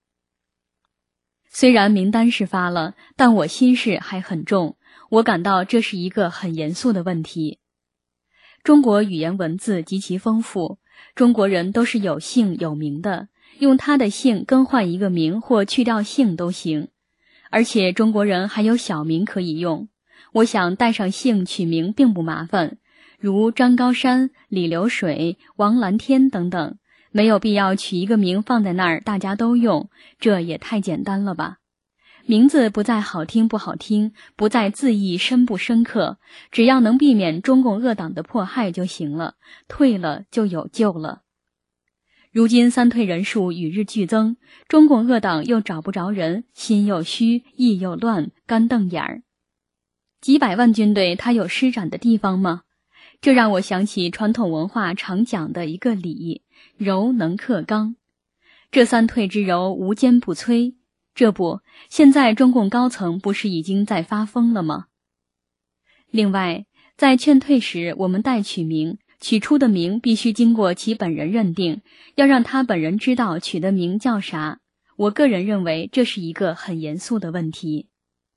虽然名单是发了，但我心事还很重，我感到这是一个很严肃的问题。中国语言文字极其丰富，中国人都是有姓有名的，用他的姓更换一个名或去掉姓都行。而且中国人还有小名可以用，我想带上姓取名并不麻烦，如张高山、李流水、王蓝天等等，没有必要取一个名放在那儿大家都用，这也太简单了吧。名字不在好听不好听，不在字义深不深刻，只要能避免中共恶党的迫害就行了，退了就有救了。如今三退人数与日俱增，中共恶党又找不着人，心又虚，意又乱，干瞪眼儿。几百万军队，他有施展的地方吗？这让我想起传统文化常讲的一个理，柔能克刚。这三退之柔无坚不摧，这不，现在中共高层不是已经在发疯了吗？另外，在劝退时，我们代取名，取出的名必须经过其本人认定，要让他本人知道取的名叫啥。我个人认为这是一个很严肃的问题。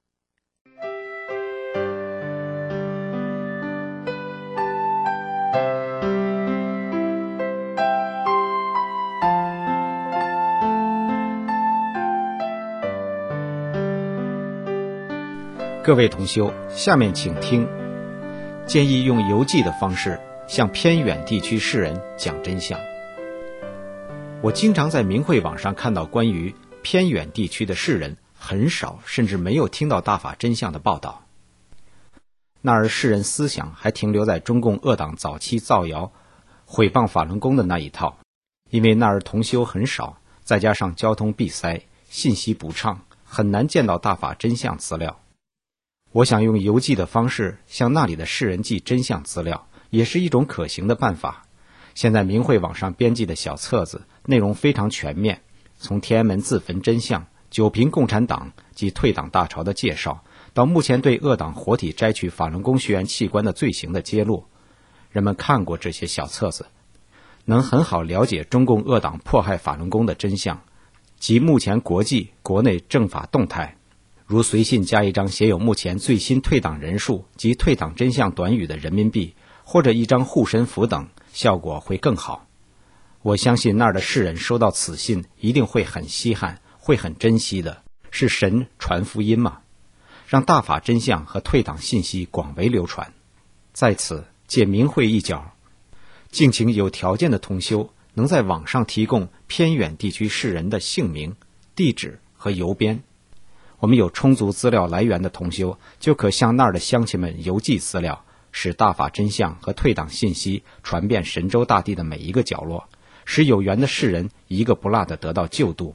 各位同修，下面请听，建议用邮寄的方式向偏远地区世人讲真相。我经常在明慧网上看到关于偏远地区的世人很少甚至没有听到大法真相的报道。那儿世人思想还停留在中共恶党早期造谣毁谤法轮功的那一套，因为那儿同修很少，再加上交通闭塞，信息不畅，很难见到大法真相资料。我想用邮寄的方式向那里的世人寄真相资料，也是一种可行的办法。现在明慧网上编辑的小册子内容非常全面，从天安门自焚真相、九评共产党及退党大潮的介绍，到目前对恶党活体摘取法轮功学员器官的罪行的揭露，人们看过这些小册子，能很好了解中共恶党迫害法轮功的真相及目前国际国内政法动态。如随信加一张写有目前最新退党人数及退党真相短语的人民币，或者一张护身符等，效果会更好。我相信那儿的世人收到此信一定会很稀罕，会很珍惜的，是神传福音嘛，让大法真相和退党信息广为流传。在此借明慧一角，敬请有条件的同修能在网上提供偏远地区世人的姓名、地址和邮编。我们有充足资料来源的同修，就可向那儿的乡亲们邮寄资料，使大法真相和退党信息传遍神州大地的每一个角落，使有缘的世人一个不落地得到救度。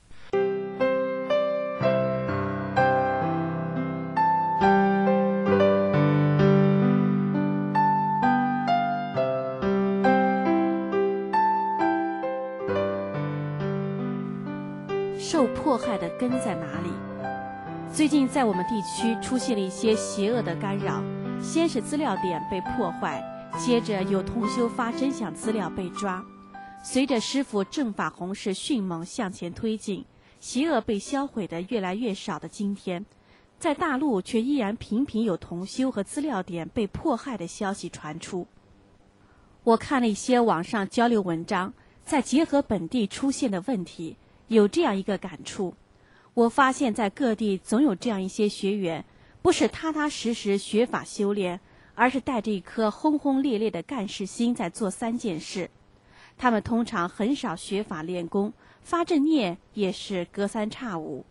受迫害的根在哪里？最近在我们地区出现了一些邪恶的干扰，先是资料点被破坏，接着有同修发真相资料被抓， 随着师父正法弘誓迅猛向前推进，邪恶被销毁的越来越少的今天，在大陆却依然频频有同修和资料点被迫害的消息传出。我看了一些网上交流文章，再结合本地出现的问题，有这样一个感触：我发现在各地总有这样一些学员，不是踏踏实实学法修炼，而是带着一颗轰轰烈烈的干事心在做3件事。他们通常很少学法练功，发正念也是隔三差五。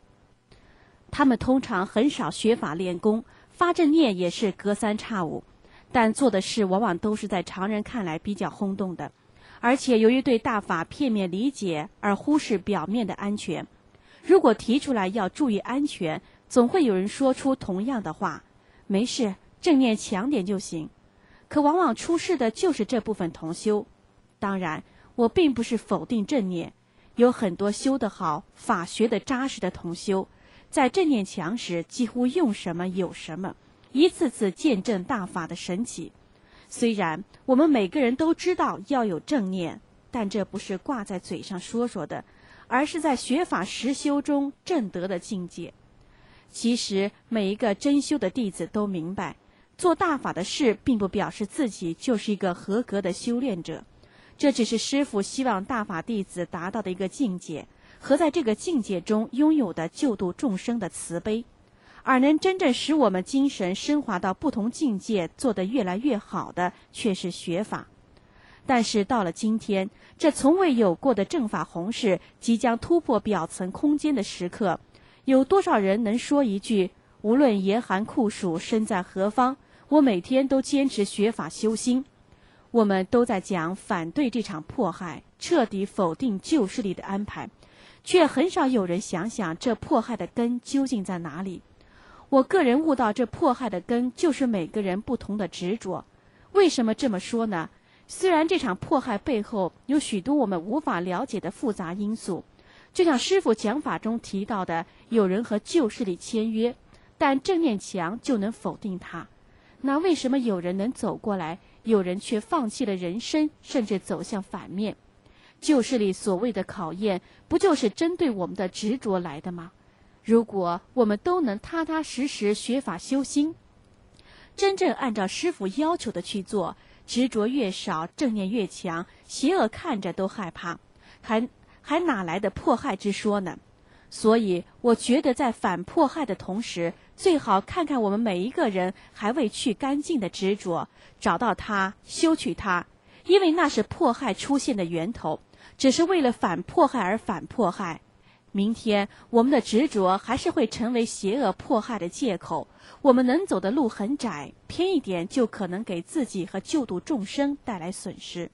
但做的事往往都是在常人看来比较轰动的，而且由于对大法片面理解而忽视表面的安全。如果提出来要注意安全，总会有人说出同样的话：没事，正念强点就行。可往往出事的就是这部分同修。当然，我并不是否定正念，有很多修得好、法学得扎实的同修，在正念强时几乎用什么有什么，一次次见证大法的神奇。虽然我们每个人都知道要有正念，但这不是挂在嘴上说说的，而是在学法实修中证得的境界。其实每一个真修的弟子都明白，做大法的事并不表示自己就是一个合格的修炼者，这只是师父希望大法弟子达到的一个境界，和在这个境界中拥有的救度众生的慈悲。而能真正使我们精神升华到不同境界，做得越来越好的，却是学法。但是到了今天，这从未有过的正法弘誓即将突破表层空间的时刻，有多少人能说一句：无论严寒酷暑，身在何方，我每天都坚持学法修心？我们都在讲反对这场迫害，彻底否定旧势力的安排，却很少有人想想这迫害的根究竟在哪里。我个人悟到，这迫害的根就是每个人不同的执着。为什么这么说呢？虽然这场迫害背后有许多我们无法了解的复杂因素，就像师父讲法中提到的，有人和旧势力签约，但正念强就能否定它。那为什么有人能走过来，有人却放弃了人生，甚至走向反面？旧势力所谓的考验，不就是针对我们的执着来的吗？如果我们都能踏踏实实学法修心，真正按照师父要求的去做，执着越少，正念越强，邪恶看着都害怕，还哪来的迫害之说呢？所以我觉得在反迫害的同时，最好看看我们每一个人还未去干净的执着，找到它，修去它，因为那是迫害出现的源头，只是为了反迫害而反迫害。明天我们的执着还是会成为邪恶迫害的借口，我们能走的路很窄，偏一点就可能给自己和救度众生带来损失。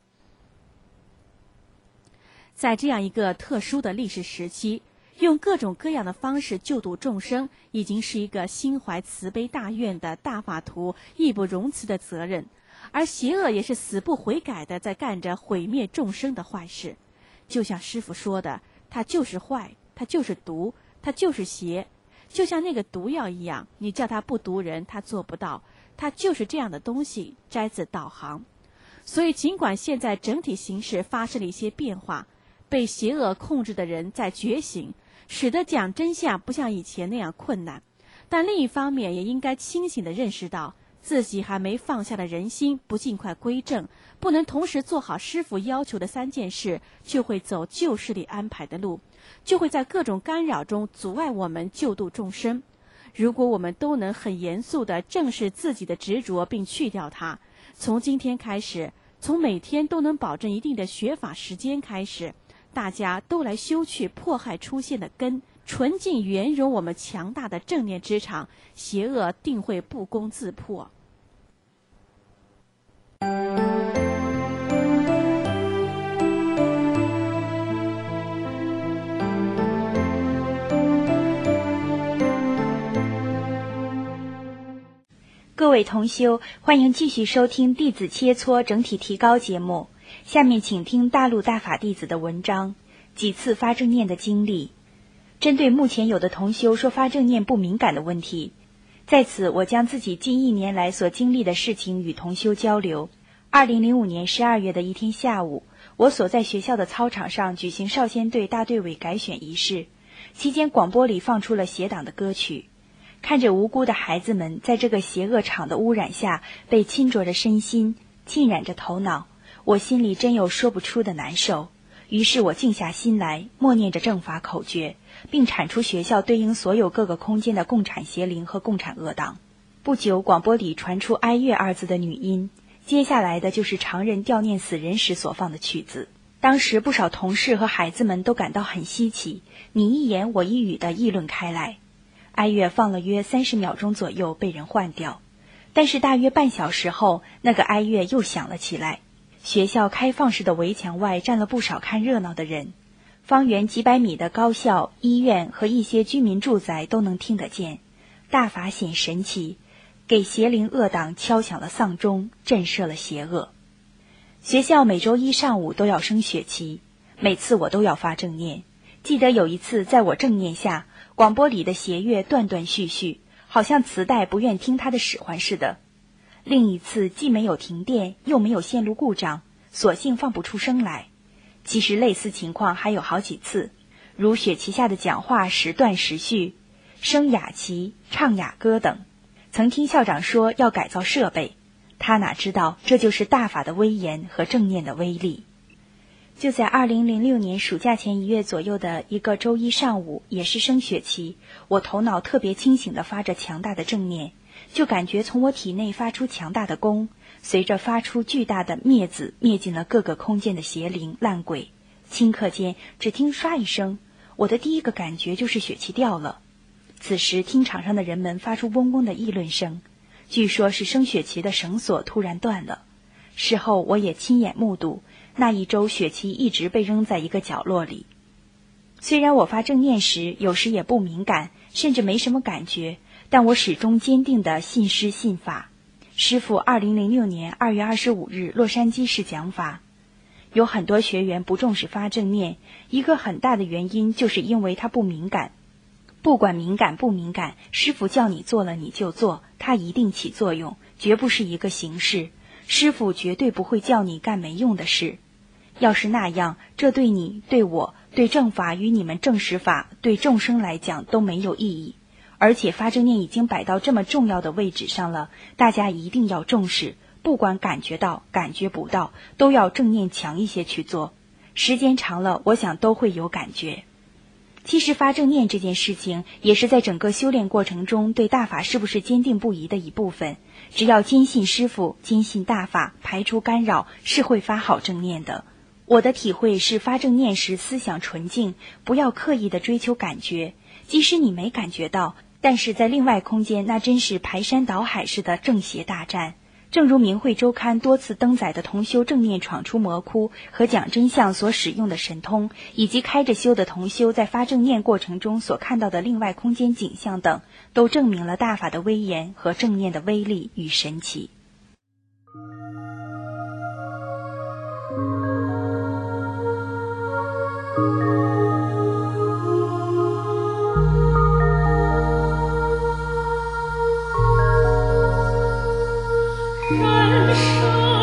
在这样一个特殊的历史时期，用各种各样的方式救度众生，已经是一个心怀慈悲大愿的大法徒义不容辞的责任，而邪恶也是死不悔改的在干着毁灭众生的坏事。就像师父说的，它就是坏，它就是毒，它就是邪，就像那个毒药一样，你叫它不毒人，它做不到，它就是这样的东西。摘自导航。所以尽管现在整体形势发生了一些变化，被邪恶控制的人在觉醒，使得讲真相不像以前那样困难，但另一方面也应该清醒地认识到，自己还没放下的人心不尽快归正，不能同时做好师父要求的3件事，就会走旧势力安排的路，就会在各种干扰中阻碍我们救度众生。如果我们都能很严肃地正视自己的执着并去掉它，从今天开始，从每天都能保证一定的学法时间开始，大家都来修去迫害出现的根，纯净圆融我们强大的正念之场，邪恶定会不攻自破。 各位同修，欢迎继续收听弟子切磋整体提高节目。下面请听大陆大法弟子的文章，几次发正念的经历。针对目前有的同修说发正念不敏感的问题，在此我将自己近1年来所经历的事情与同修交流。2005年12月的一天下午， 我所在学校的操场上举行少先队大队委改选仪式，期间广播里放出了邪党的歌曲。看着无辜的孩子们在这个邪恶场的污染下被侵灼着身心，浸染着头脑，我心里真有说不出的难受。于是我静下心来，默念着正法口诀，并铲除学校对应所有各个空间的共产邪灵和共产恶党。不久，广播里传出哀乐二字的女音，接下来的就是常人悼念死人时所放的曲子。当时不少同事和孩子们都感到很稀奇，你一言我一语地议论开来。哀乐放了约30秒钟左右被人换掉，但是大约半小时后，那个哀乐又响了起来。学校开放式的围墙外站了不少看热闹的人，方圆几百米的高校、医院和一些居民住宅都能听得见。大法显神奇，给邪灵恶党敲响了丧钟，震慑了邪恶。学校每周一上午都要升学期，每次我都要发正念。记得有一次在我正念下，广播里的邪乐断断续续，好像磁带不愿听它的使唤似的。另一次既没有停电，又没有线路故障，索性放不出声来。其实类似情况还有好几次，如雪旗下的讲话时断时续，升雅旗、唱雅歌等。曾听校长说要改造设备，他哪知道这就是大法的威严和正念的威力。就在2006年暑假前1月左右的一个周一上午，也是升学期，我头脑特别清醒地发着强大的正念，就感觉从我体内发出强大的功，随着发出巨大的灭字，灭尽了各个空间的邪灵烂鬼。顷刻间只听唰一声，我的第一个感觉就是血气掉了。此时听场上的人们发出嗡嗡的议论声，据说是升血旗的绳索突然断了。事后我也亲眼目睹，那一周血旗一直被扔在一个角落里。虽然我发正念时有时也不敏感，甚至没什么感觉，但我始终坚定地信师信法。师父2006年2月25日洛杉矶市讲法，有很多学员不重视发正念，一个很大的原因就是因为他不敏感。不管敏感不敏感，师父叫你做了你就做，它一定起作用，绝不是一个形式。师父绝对不会叫你干没用的事。要是那样，这对你、对我、对正法与你们正实法、对众生来讲都没有意义。而且发正念已经摆到这么重要的位置上了，大家一定要重视，不管感觉到感觉不到，都要正念强一些去做。时间长了，我想都会有感觉。其实发正念这件事情也是在整个修炼过程中对大法是不是坚定不移的一部分。只要坚信师父，坚信大法，排除干扰，是会发好正念的。我的体会是，发正念时思想纯净，不要刻意的追求感觉，即使你没感觉到，但是在另外空间那真是排山倒海式的正邪大战。正如明慧周刊多次登载的同修正念闯出魔窟和讲真相所使用的神通，以及开着修的同修在发正念过程中所看到的另外空间景象等，都证明了大法的威严和正念的威力与神奇。 人生